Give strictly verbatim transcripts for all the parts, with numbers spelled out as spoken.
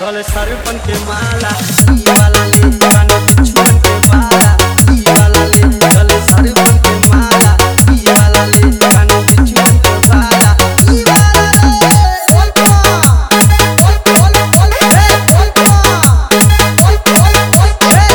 गले सरपन के माला ई वाला ले कान बिछुअन के माला ई वाला ले गले सरपन के माला ई वाला ले कान बिछुअन के माला ई वाला ले ओल पा ओल ओल ओल हे ओल पा ओल ओल ओल हे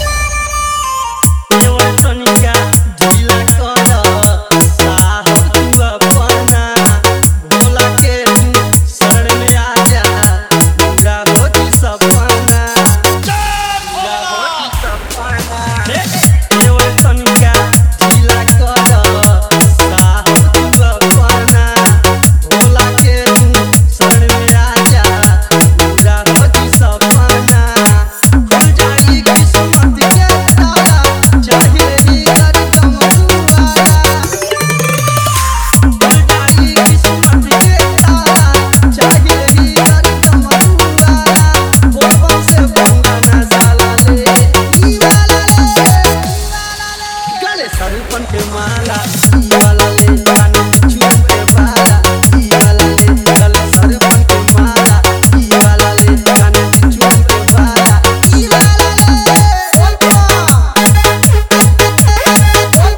ये वो सोनिया ढीला कर साहब तू अपना भोला के तू शरण में आ जा पूरा होती सपना पूरा होती सपना ये वो सोनिया ढीला कर साहब तू अपना भोला के तू शरण में आ जा पूरा होती सपना खुल जाई किस्मत के ताला चाहे ही कर कमरुआला खुल जाई किस्मत के ताला चाहे ही कर कमरुआला बोलबम से बंगाना साला ले ई वाला ले गले सरपन के माला ई वाला ले कान बिछुअन के माला ई वाला ले गले सरपन के माला ई वाला ले कान बिछुअन के माला ई वाला ले ओल पा ओल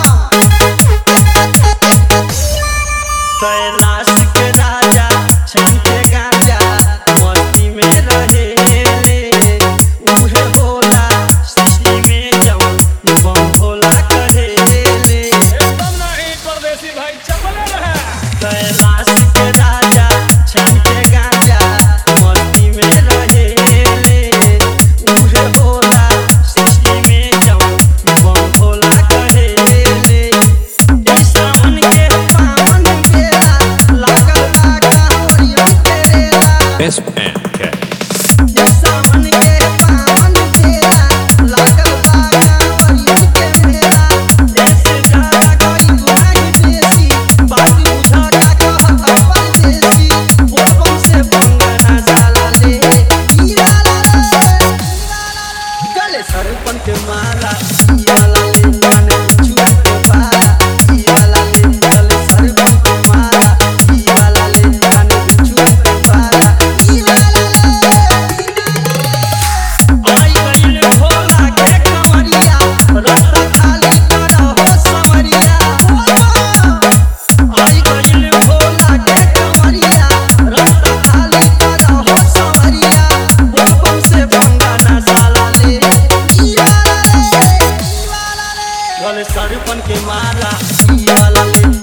पा कैलाश के राजा छन के गांजा मस्ती में रहे ले उहे भोला सृष्टि में जवन बम भोला करे ले एकदम नहीं परदेसी भाई चपले रहे। कैलाश के राजा छन के गांजा मस्ती में रहे ले उहे भोला सृष्टि में जवन बम भोला करे ले ई सावन के पावन बेला लागल बा कांवरियन के रेला S N K ई सावन के पावन बेला लागल बा कांवरियन के रेला जैसे ज्यादा कोई गुनाह बेसी बात बुझा का कहत परदेसी बोलबम से बंगाना साला ले ई वाला ले गले सरपन के माला ई वाला ले कान बिछुअन के माला ई वाला ले गले सरपन के माला ई वाला ले कान बिछुअन के माला ई वाला ले आई गइल भोला के कमरिया रास्ता खाली करहो समरिया आई गइल भोला के कमरिया रास्ता खाली करहो समरिया बोलबम से बंगाना साला ले ई वाला ले गले सरपन के माला ई वाला ले